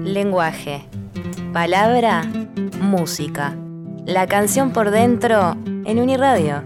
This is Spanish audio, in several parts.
Lenguaje, palabra, música. La canción por dentro en Uniradio.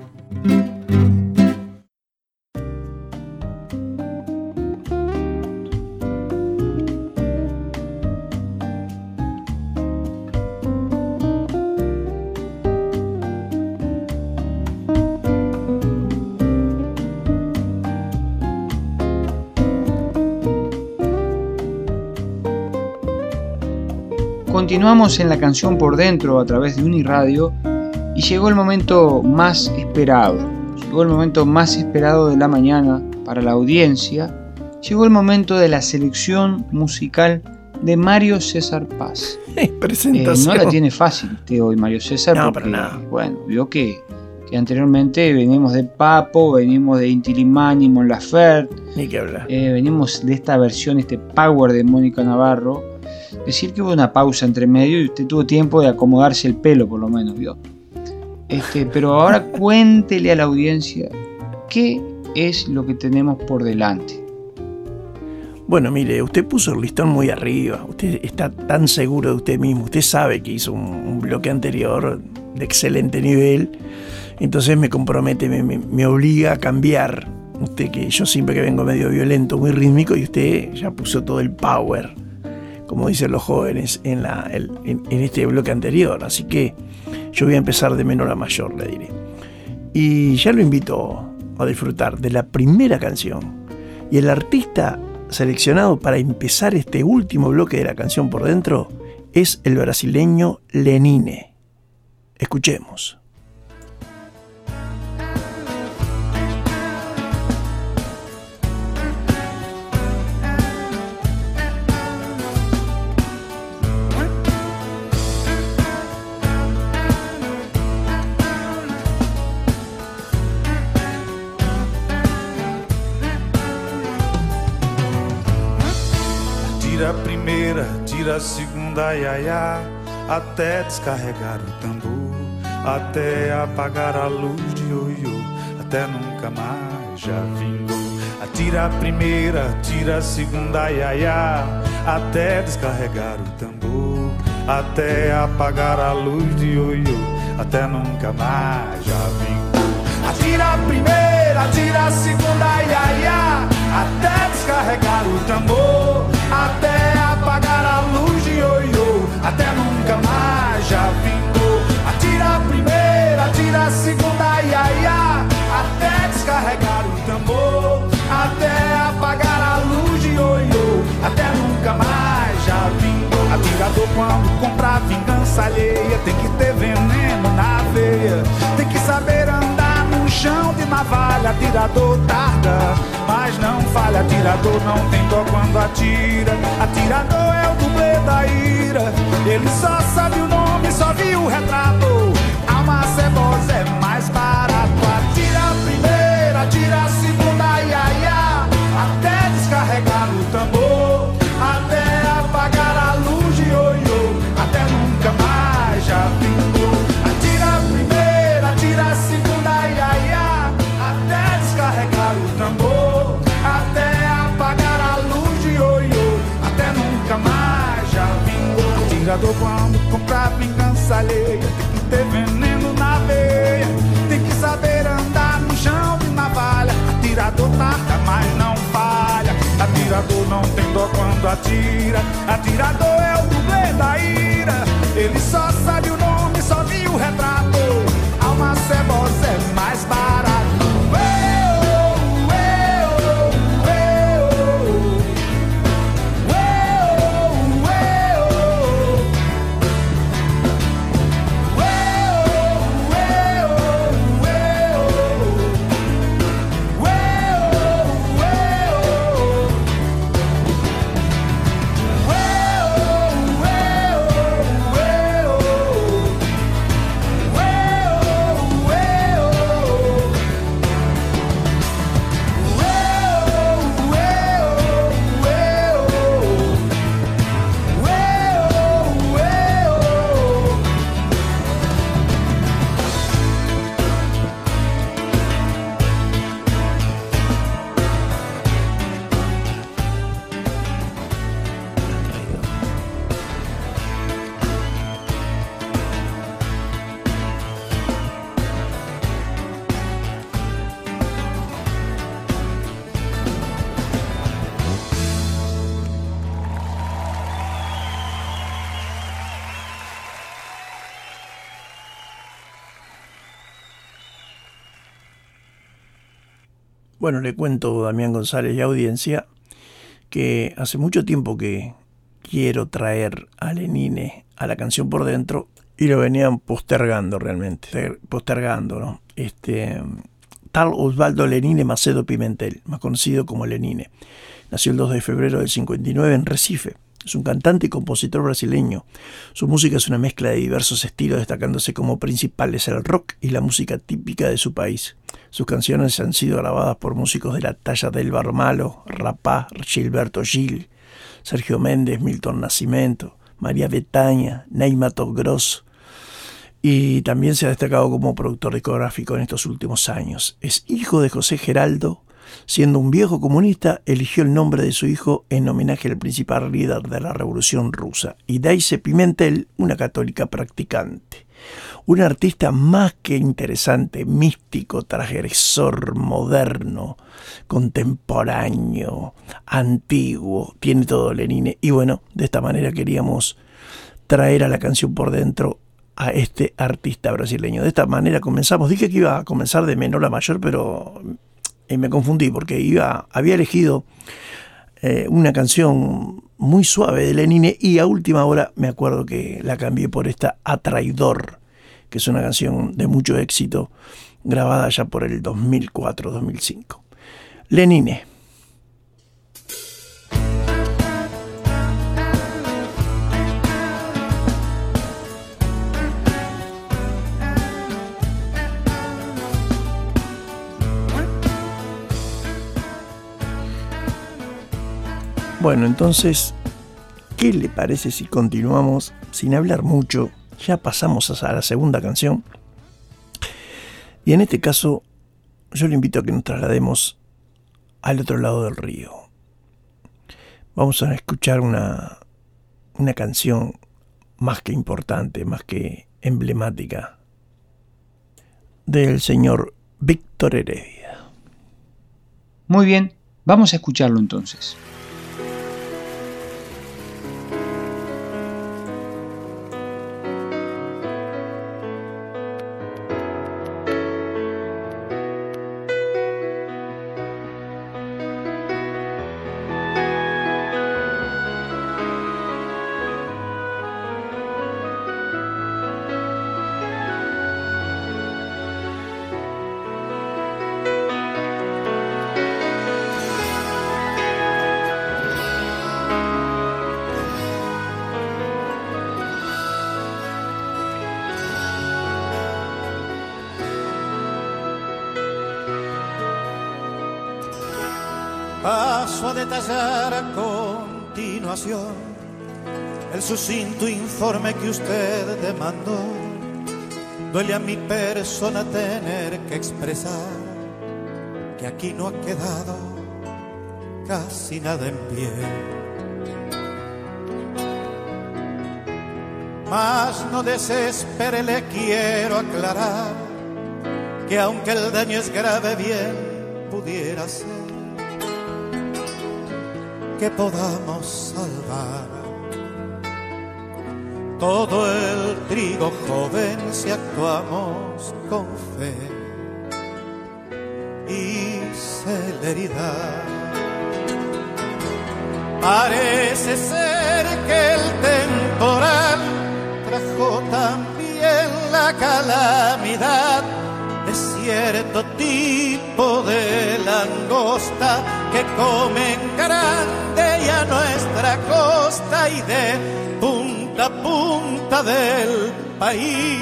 Continuamos en la canción por dentro a través de Uniradio y llegó el momento más esperado. Llegó el momento más esperado de la mañana para la audiencia. Llegó el momento de la selección musical de Mario César Paz. Presentación. No la tiene fácil usted hoy, Mario César, no, porque bueno, vio que anteriormente venimos de Papo, venimos de Inti Illimani, Mon Laferte. Ni que hablar. Venimos de esta versión, este power de Mónica Navarro. Decir que hubo una pausa entre medio y usted tuvo tiempo de acomodarse el pelo, por lo menos, ¿vio? Pero ahora cuéntele a la audiencia qué es lo que tenemos por delante. Bueno, mire, usted puso el listón muy arriba. Usted está tan seguro de usted mismo. Usted sabe que hizo un bloque anterior de excelente nivel. Entonces me compromete, me obliga a cambiar. Usted, que yo siempre que vengo medio violento, muy rítmico, y usted ya puso todo el power, como dicen los jóvenes, en este bloque anterior. Así que yo voy a empezar de menor a mayor, le diré. Y ya lo invito a disfrutar de la primera canción. Y el artista seleccionado para empezar este último bloque de la canción por dentro es el brasileño Lenine. Escuchemos. Tira a primeira, tira a segunda, iaiá, até descarregar o tambor, até apagar a luz de ioiô, até nunca mais já vingou. Atira a primeira, tira a segunda, iaiá, até descarregar o tambor, até apagar a luz de ioiô, até nunca mais já vingou. Atira a primeira, tira a segunda, iaiá, até descarregar o tambor, até apagar a luz de ioiô, até nunca mais já vingou. Atira a primeira, tira a segunda, iaiá, até descarregar o tambor, até apagar a luz de ioiô, até nunca mais já vingou. Atirador quando compra vingança alheia tem que ter veneno na veia, tem que saber andar no chão de navalha. Atirador tarda, mas não falha. Atirador não tem dó quando atira. Atirador é o dublê da ira. Ele só sabe o nome, só viu o retrato. Alma cebosa é mais barato. Atira a primeira, atira a segunda, iaiá, até descarregar o tambor, até apagar a luz de ioiô, até nunca mais já vingou. Atira a primeira, atira a segunda, iaiá, até descarregar o tambor, até apagar a luz de ioiô, até nunca mais já vingou. Atirador quando compra vingança alheia tem que ter veneno na veia, tem que saber andar no chão de navalha. Atirador tarda, mas não falha. Atirador não tem dó quando atira. Atirador é o dublê da ira. Ele só sabe o nome, só viu o retrato. Alma cebosa é mais barato. Bueno, le cuento, Damián González y audiencia, que hace mucho tiempo que quiero traer a Lenine a la canción por dentro y lo venían postergando realmente, ¿no? Tal Osvaldo Lenine Macedo Pimentel, más conocido como Lenine, nació el 2 de febrero del 59 en Recife. Es un cantante y compositor brasileño. Su música es una mezcla de diversos estilos, destacándose como principales el rock y la música típica de su país. Sus canciones han sido grabadas por músicos de la talla de Elba Ramalho, Rapá, Gilberto Gil, Sergio Méndez, Milton Nascimento, María Bethânia, Ney Matogrosso, y también se ha destacado como productor discográfico en estos últimos años. Es hijo de José Geraldo. Siendo un viejo comunista, eligió el nombre de su hijo en homenaje al principal líder de la Revolución Rusa, y Daisy Pimentel, una católica practicante. Un artista más que interesante, místico, transgresor, moderno, contemporáneo, antiguo, tiene todo Lenine. Y bueno, de esta manera queríamos traer a la canción por dentro a este artista brasileño. De esta manera comenzamos. Dije que iba a comenzar de menor a mayor, pero me confundí porque había elegido una canción muy suave de Lenine y a última hora me acuerdo que la cambié por esta A Traidor, que es una canción de mucho éxito grabada ya por el 2004-2005. Lenine. Bueno, entonces, ¿qué le parece si continuamos sin hablar mucho? Ya pasamos a la segunda canción. Y en este caso, yo le invito a que nos traslademos al otro lado del río. Vamos a escuchar una canción más que importante, más que emblemática, del señor Víctor Heredia. Muy bien, vamos a escucharlo entonces. Paso a detallar a continuación el sucinto informe que usted demandó. Duele a mi persona tener que expresar que aquí no ha quedado casi nada en pie. Mas no desespere, le quiero aclarar que aunque el daño es grave, bien pudiera ser que podamos salvar todo el trigo joven si actuamos con fe y celeridad. Parece ser que el temporal trajo también la calamidad de cierto tipo de langosta que comen grande y a nuestra costa y de punta a punta del país.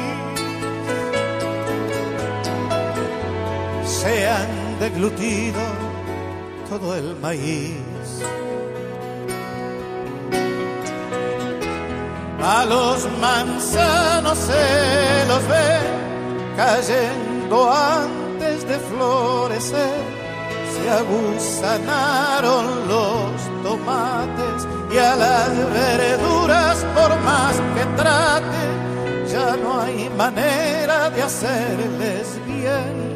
Se han deglutido todo el maíz. A los manzanos se los ve cayendo antes de florecer. Se aguzanaron los tomates y a las verduras, por más que trate, ya no hay manera de hacerles bien.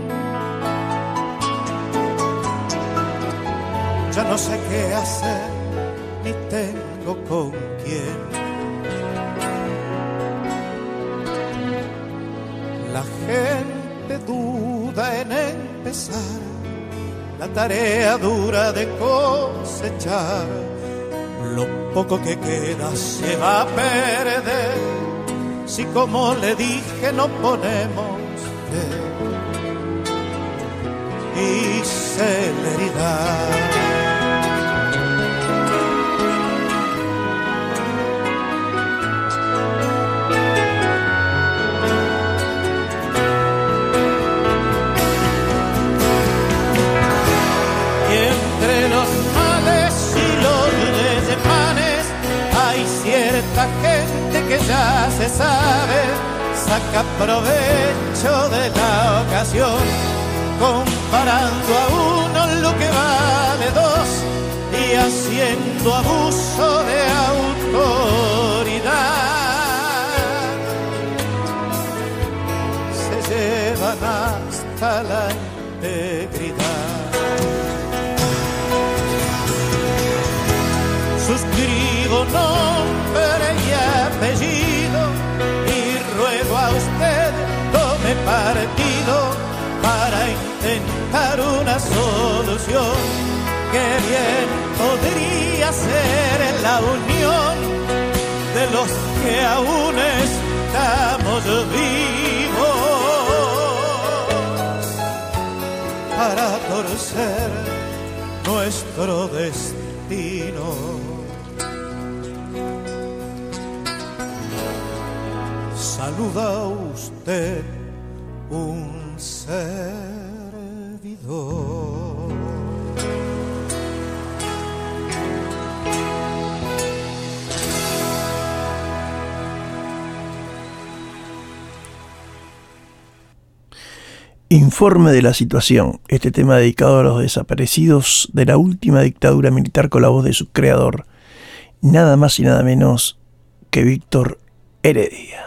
Ya no sé qué hacer, ni tengo con quién. La gente duda en empezar la tarea dura de cosechar. Lo poco que queda se va a perder si, como le dije, no ponemos fe y celeridad. Cierta gente que ya se sabe saca provecho de la ocasión, comparando a uno lo que vale dos y haciendo abuso de autoridad. Se llevan hasta la integridad. Suscribo nombre y apellido y ruego a usted tome partido para intentar una solución que bien podría ser la unión de los que aún estamos vivos para torcer nuestro destino. Saluda a usted un servidor. Informe de la situación. Este tema dedicado a los desaparecidos de la última dictadura militar con la voz de su creador, nada más y nada menos que Víctor Heredia.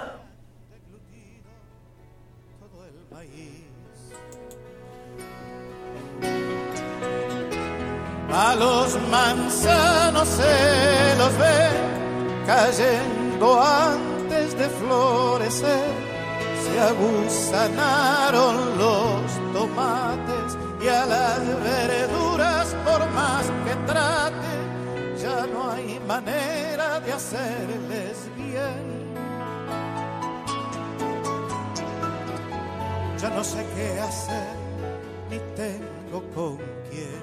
A los manzanos se los ve cayendo antes de florecer. Se aguzanaron los tomates y a las verduras, por más que trate, ya no hay manera de hacerles bien. Ya no sé qué hacer, ni tengo con quién.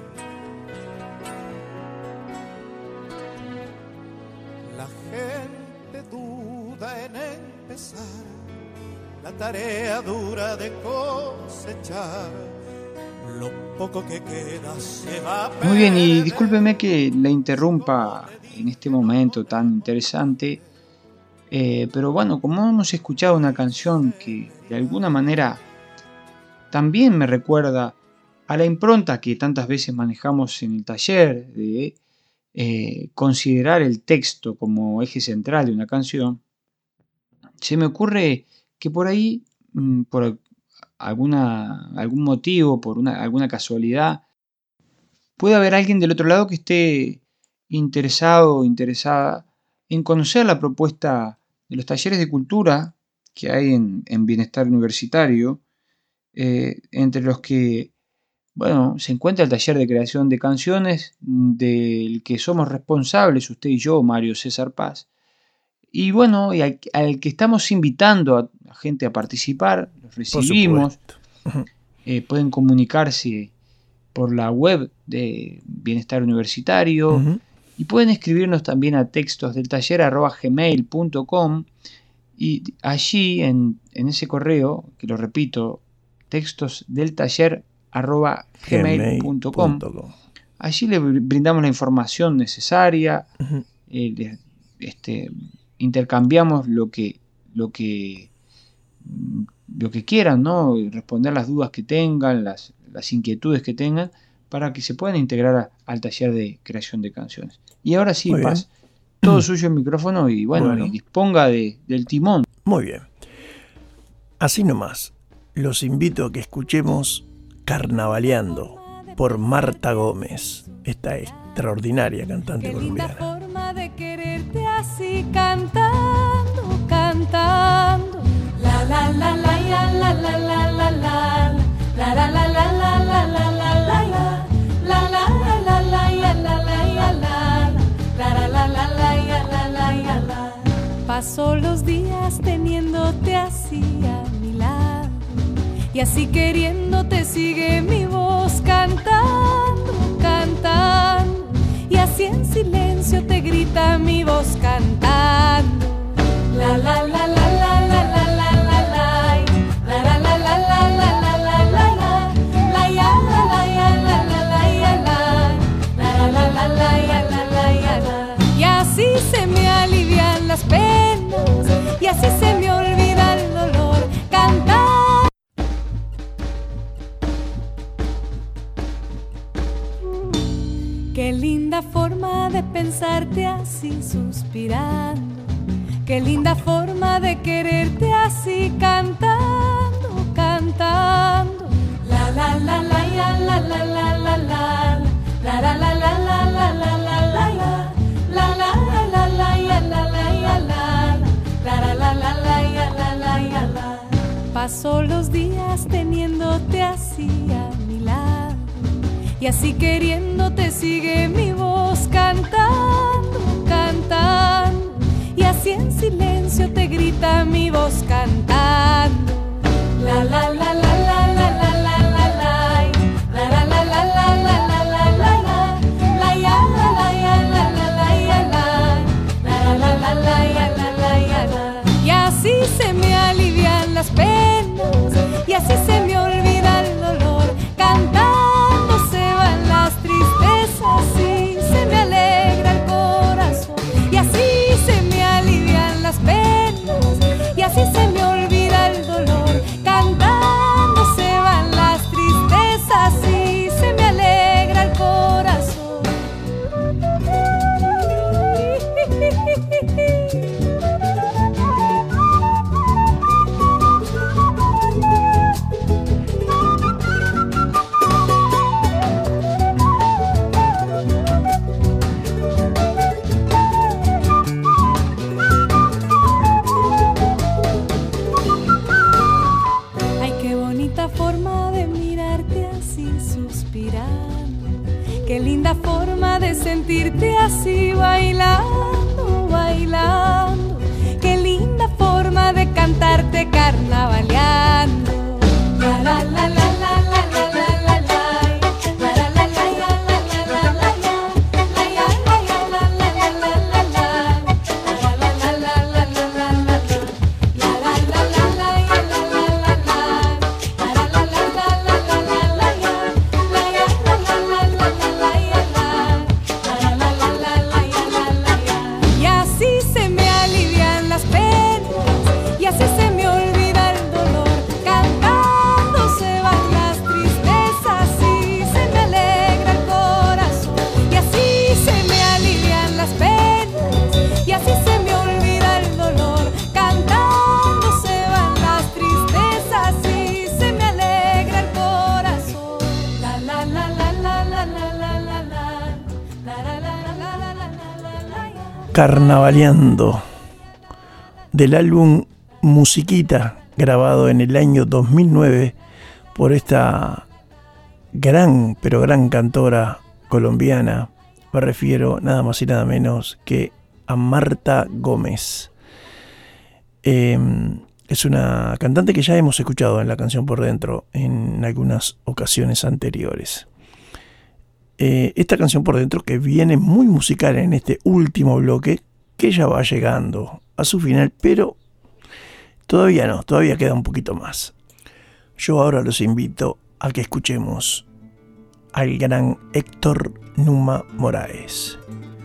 La gente duda en empezar la tarea dura de cosechar. Lo poco que queda se va a perder. Muy bien, y discúlpeme que la interrumpa en este momento tan interesante, pero bueno, como hemos escuchado una canción que de alguna manera también me recuerda a la impronta que tantas veces manejamos en el taller de considerar el texto como eje central de una canción, se me ocurre que por ahí, por algún motivo, por alguna casualidad, puede haber alguien del otro lado que esté interesado o interesada en conocer la propuesta de los talleres de cultura que hay en Bienestar Universitario, entre los que, bueno, se encuentra el taller de creación de canciones del que somos responsables, usted y yo, Mario César Paz. Y bueno, y al que estamos invitando a gente a participar, los recibimos. Pueden comunicarse por la web de Bienestar Universitario y pueden escribirnos también a textosdeltaller@gmail.com, y allí en ese correo, que lo repito, textosdeltaller@gmail.com, allí le brindamos la información necesaria, intercambiamos lo que quieran, ¿no? Y responder las dudas que tengan, las inquietudes que tengan, para que se puedan integrar al taller de creación de canciones. Y ahora sí, Paz, todo suyo el micrófono y bueno. Y disponga del timón. Muy bien. Así nomás, los invito a que escuchemos Carnavaleando por Marta Gómez, esta extraordinaria cantante colombiana. Qué linda forma de quererte así, cantando, cantando. La la la la la la la la la la la la la la la la la la la. Paso los días teniéndote así a mi lado, y así queriéndote sigue mi voz cantando, cantando, y así en silencio te grita mi voz cantando. La la la la la la la la la la la la la la la la la la la la ya la la ya la la la ya la la la la ya la la ya la. Y así se me alivian las penas y así se me olvida el dolor cantar. Qué linda forma de pensarte así suspirando. Qué linda forma de quererte así cantando, cantando. La la la la ya la la la la la la la la la la la la la la la la la la ya la la ya la la la la la ya la la ya la. Paso los días teniéndote así a mi lado, y así queriéndote sigue mi voz cantando, cantando. Y así en silencio te grita mi voz cantando. La la la la la la la la la la la la la la la la la la la ya la ya la la ya la la la ya la la. Y así se me alivian las penas y así se me olvida el dolor cantando se van las tristezas y se me alegra el corazón. Y así se me alivian las penas y así se me olvida el dolor cantando se van las tristezas y se me alegra el corazón. Forma de mirarte así suspirando, qué linda forma de sentirte así bailando, bailando, qué linda forma de cantarte carnavaleando. La la la la la la la la la la la la la ya la la la la ya la ya la ya la la la la la la la la la la la la la Carnavaleando, del álbum Musiquita, grabado en el año 2009 por esta gran, pero gran cantora colombiana. Me refiero nada más y nada menos que a Marta Gómez. Es una cantante que ya hemos escuchado en La Canción por Dentro en algunas ocasiones anteriores. Esta Canción por Dentro que viene muy musical en este último bloque, que ya va llegando a su final, pero todavía no, todavía queda un poquito más. Yo ahora los invito a que escuchemos al gran Héctor Numa Moraes.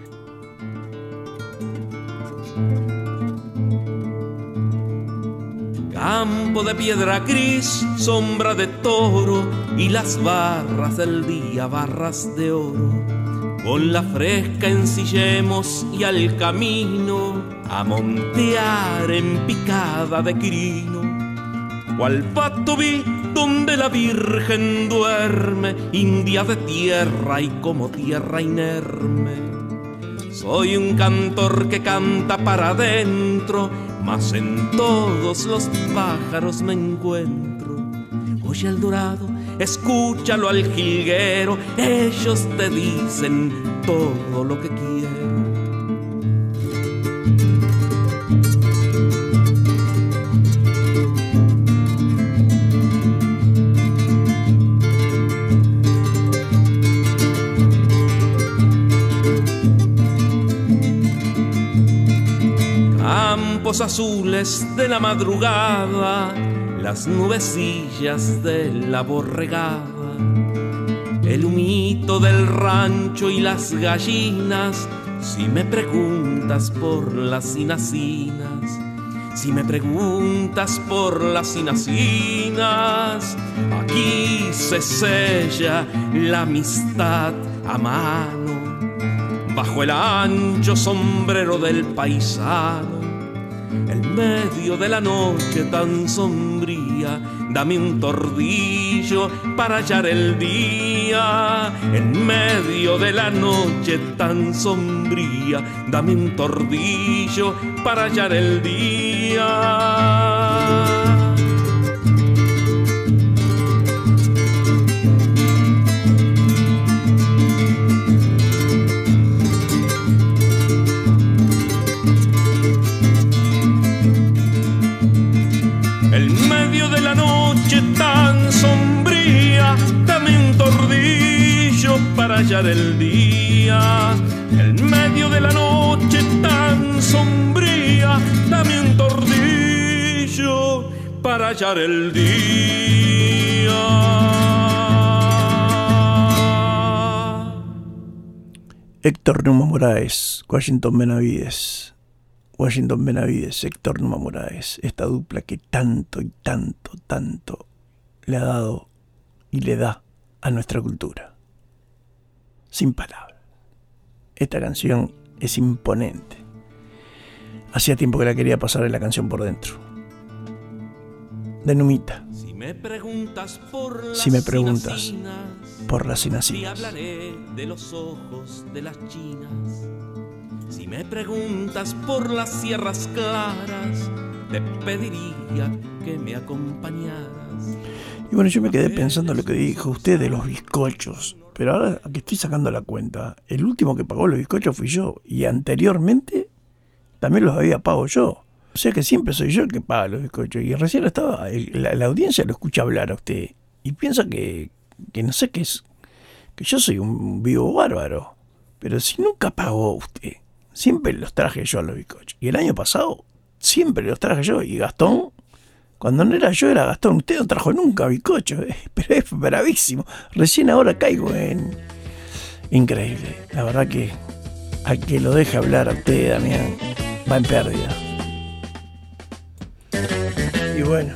Campo de piedra gris, sombra de toro y las barras del día, barras de oro. Con la fresca ensillemos y al camino a montear en picada de crino. Cual pato vi donde la Virgen duerme, india de tierra y como tierra inerme. Soy un cantor que canta para adentro, mas en todos los pájaros me encuentro. Oye al dorado, escúchalo al jilguero, ellos te dicen todo lo que quiero. campos azules de la madrugada, las nubecillas de la borregada, el humito del rancho y las gallinas. Si me preguntas por las inacinas, si me preguntas por las inacinas, aquí se sella la amistad a mano, bajo el ancho sombrero del paisano. En medio de la noche tan sombría, dame un tordillo para hallar el día. En medio de la noche tan sombría, dame un tordillo para hallar el día. En medio de la noche tan sombría, dame un tordillo para hallar el día. En medio de la noche tan sombría, dame un tordillo para hallar el día. Héctor Numa Moraes, Washington Benavides. Washington Benavides, Héctor Numa Moraes, esta dupla que tanto y tanto, tanto le ha dado y le da a nuestra cultura. Sin palabras. Esta canción es imponente. Hacía tiempo que la quería pasar en La Canción por Dentro. De Numita. Si me preguntas por las inacinas, te hablaré de los ojos de las chinas. Si me preguntas por las sierras claras, te pediría que me acompañaras. Y bueno, yo me quedé pensando lo que dijo usted de los bizcochos. Pero ahora que estoy sacando la cuenta, el último que pagó los bizcochos fui yo. Y anteriormente también los había pagado yo. O sea que siempre soy yo el que paga los bizcochos. Y recién estaba, la audiencia lo escucha hablar a usted. Y piensa que no sé qué es, que yo soy un vivo bárbaro. Pero si nunca pagó usted, siempre los traje yo a los bizcochos. Y el año pasado siempre los traje yo. Y Gastón, cuando no era yo, era Gastón. Usted no trajo nunca bizcochos, pero es bravísimo. Recién ahora caigo en... Increíble. La verdad que al que lo deje hablar a usted, Damián, va en pérdida. Y bueno,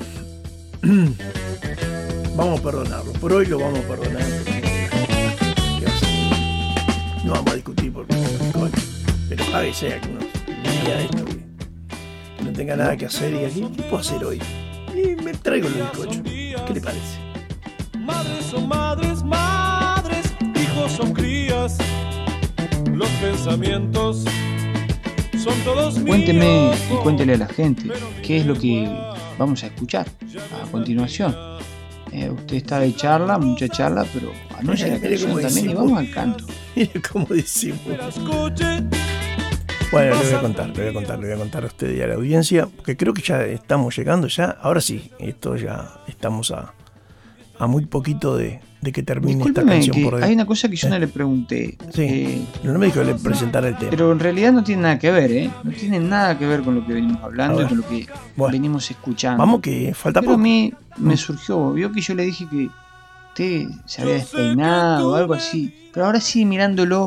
vamos a perdonarlo. Por hoy lo vamos a perdonar. ¿Qué va a hacer? No vamos a discutir por bizcochos. Pero páguese que uno día de esto que no tenga nada que hacer y aquí, ¿qué puedo hacer hoy? Y me traigo los bizcochos. ¿Qué le parece? Madres son madres, madres, hijos son crías. Los pensamientos son todos míos. Cuénteme y cuéntele a la gente qué es lo que vamos a escuchar a continuación. Usted está de charla, mucha charla, pero anuncia la canción también y vamos al canto. Mire cómo decimos. Bueno, le voy a contar a usted y a la audiencia, porque creo que ya estamos llegando ya, ahora sí, esto ya estamos a muy poquito de que termine. Discúlpeme, esta canción por hay una cosa que yo no le pregunté. Sí, no me dijo que le presentara el tema. Pero en realidad no tiene nada que ver, no tiene nada que ver con lo que venimos hablando y con lo que venimos escuchando. Vamos que falta pero poco. A mí me surgió, vio que yo le dije que usted se había despeinado o algo así, pero ahora sí mirándolo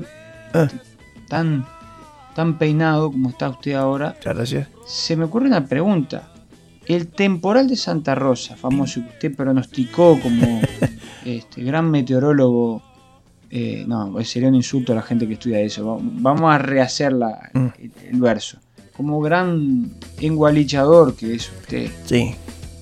tan peinado como está usted ahora. Muchas gracias. Se me ocurre una pregunta. El temporal de Santa Rosa, famoso que usted pronosticó como gran meteorólogo, no, sería un insulto a la gente que estudia eso. Vamos a rehacer el verso. Como gran engualichador que es usted. Sí.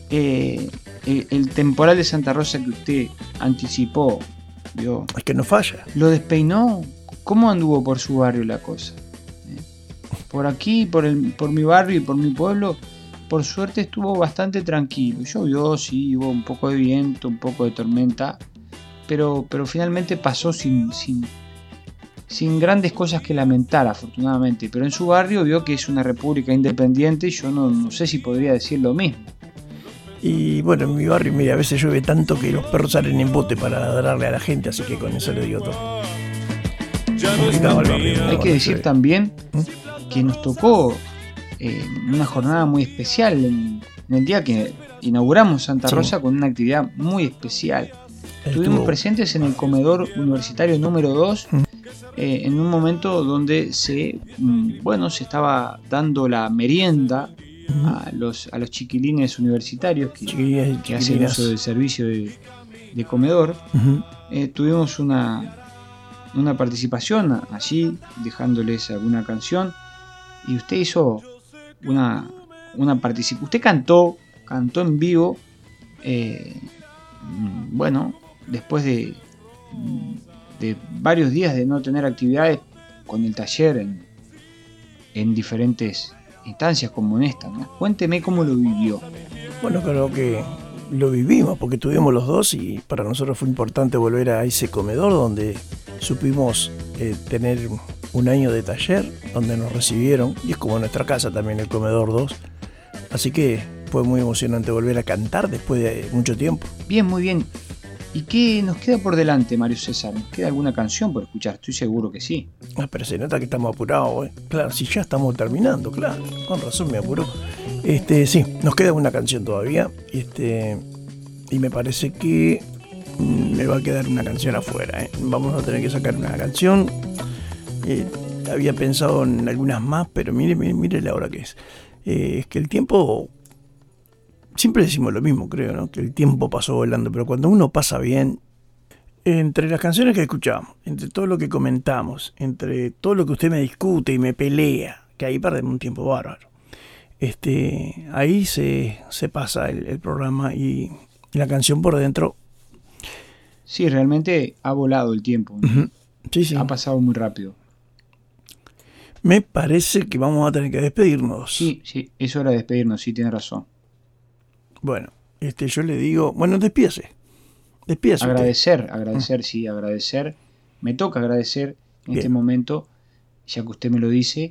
El temporal de Santa Rosa que usted anticipó, ¿vio? Es que no falla. ¿Lo despeinó? ¿Cómo anduvo por su barrio la cosa? Por aquí, por mi barrio y por mi pueblo, por suerte estuvo bastante tranquilo. Llovió, sí, hubo un poco de viento, un poco de tormenta, pero finalmente pasó sin grandes cosas que lamentar, afortunadamente. Pero en su barrio vio que es una república independiente y yo no sé si podría decir lo mismo. Y bueno, en mi barrio, mira, a veces llueve tanto que los perros salen en bote para ladrarle a la gente, así que con eso le digo todo. Ya no está Hay que decir también que nos tocó una jornada muy especial en el día que inauguramos Santa Rosa, con una actividad muy especial. Estuvimos presentes en el comedor universitario número 2, en un momento donde se estaba dando la merienda a los chiquilines universitarios que hacen uso del servicio de comedor. Tuvimos una participación allí, dejándoles alguna canción, y usted hizo una participación. Usted cantó en vivo, después de varios días de no tener actividades con el taller en diferentes instancias como en esta, ¿no? Cuénteme cómo lo vivió. Bueno, creo que lo vivimos porque estuvimos los dos, y para nosotros fue importante volver a ese comedor donde supimos tener un año de taller, donde nos recibieron, y es como nuestra casa también, el comedor 2. Así que fue muy emocionante volver a cantar después de mucho tiempo. Bien, muy bien. ¿Y qué nos queda por delante, Mario César? ¿Nos queda alguna canción por escuchar? Estoy seguro que sí. Pero se nota que estamos apurados, ¿eh? Claro, si ya estamos terminando, claro. Con razón me apuró. Sí, nos queda una canción todavía. Y me parece que me va a quedar una canción afuera, ¿eh? Vamos a tener que sacar una canción. Había pensado en algunas más, pero mire la hora que es. Es que el tiempo... Siempre decimos lo mismo, creo, ¿no? Que el tiempo pasó volando, pero cuando uno pasa bien, entre las canciones que escuchamos, entre todo lo que comentamos, entre todo lo que usted me discute y me pelea, que ahí perdemos un tiempo bárbaro, ahí se pasa el programa y la canción por dentro. Sí, realmente ha volado el tiempo, ¿no? Uh-huh. Sí. Ha pasado muy rápido. Me parece que vamos a tener que despedirnos. Sí, es hora de despedirnos, sí, tiene razón. Bueno, yo le digo, despídase. Agradecer, sí, agradecer. Me toca agradecer en este momento, ya que usted me lo dice,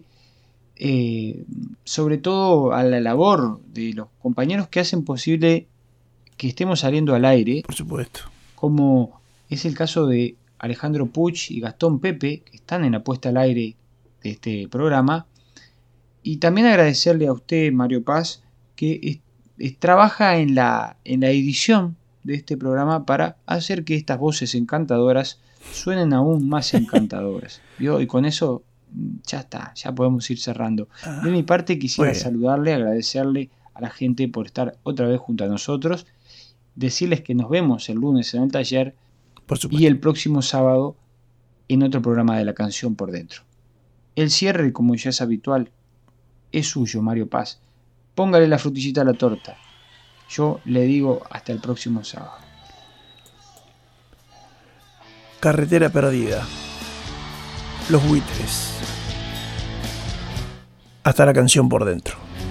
sobre todo a la labor de los compañeros que hacen posible que estemos saliendo al aire. Por supuesto. Como es el caso de Alejandro Puch y Gastón Pepe, que están en la puesta al aire de este programa. Y también agradecerle a usted, Mario Paz, que trabaja en la edición de este programa para hacer que estas voces encantadoras suenen aún más encantadoras. ¿Vio? Y con eso ya está, ya podemos ir cerrando. De mi parte quisiera saludarle, agradecerle a la gente por estar otra vez junto a nosotros, decirles que nos vemos el lunes en el taller y el próximo sábado en otro programa de La Canción por Dentro. El cierre, como ya es habitual, es suyo, Mario Paz. Póngale la frutillita a la torta. Yo le digo hasta el próximo sábado. Carretera perdida. Los buitres. Hasta La Canción por Dentro.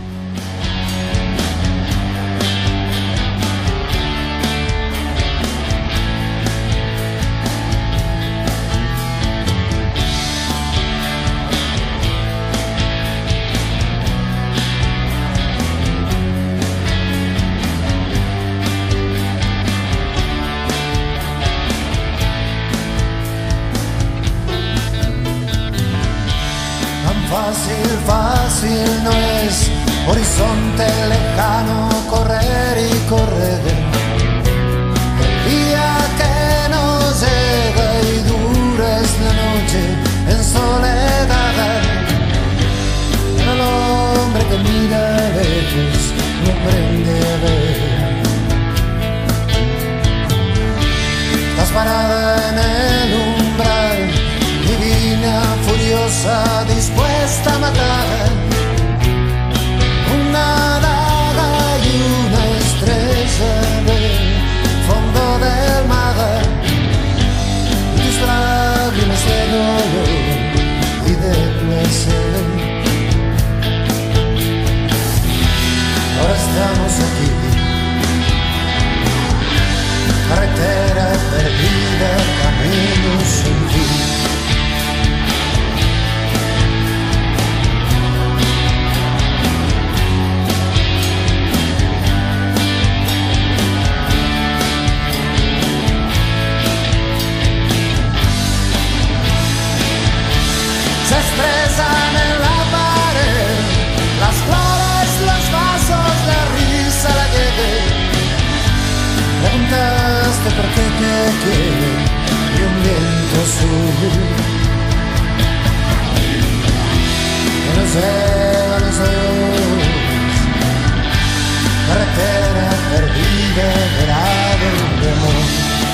Fácil no es, horizonte lejano, correr y correr. El día que nos llega y dura es la noche en soledad. El hombre que mira lejos no aprende a ver. Estás parada en el umbral, divina, furiosa, dispuesta a matar. Una daga y una estrella del fondo del mar. Y tus lágrimas de dolor y de placer. Ahora estamos aquí, carretera perdida, camino sin fin. Se expresan en la pared las sur. Que nos lleva los ojos, carretera perdida, grado de amor.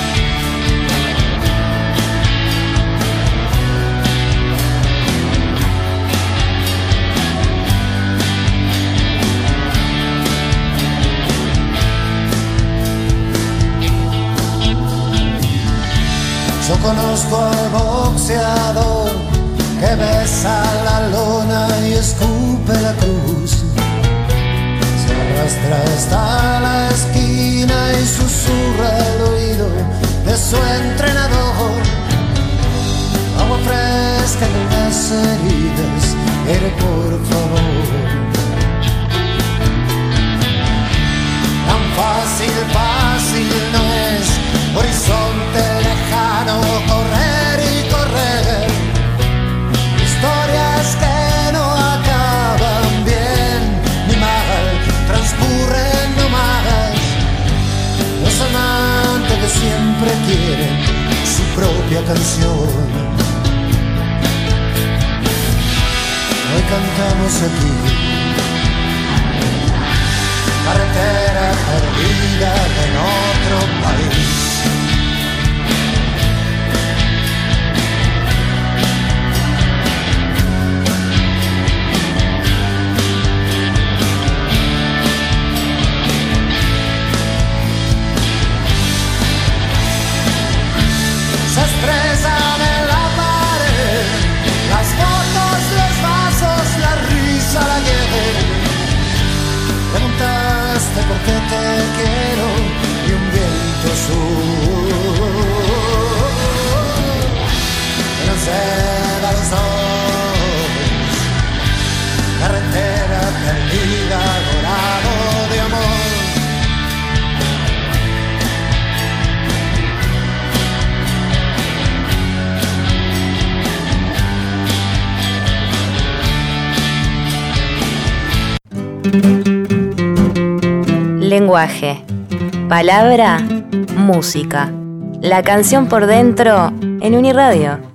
Yo conozco al boxeador que besa la lona y escupe la cruz. Se arrastra hasta la esquina y susurra al oído de su entrenador. Agua fresca en las heridas, pero por favor. Tan fácil, fácil no es, horizonte lejano, correr y correr. Historias que no acaban bien ni mal, transcurren nomás. Los amantes que siempre quieren su propia canción. Hoy cantamos aquí, carretera perdida en otro país. Se estrellan en la pared las fotos, los vasos, la risa, la nieve. Preguntaste por qué te quiero y un viento sur que nos lleva a los dos, carretera perdida, dorado de amor. Lenguaje, palabra, música. La canción por dentro en Uniradio.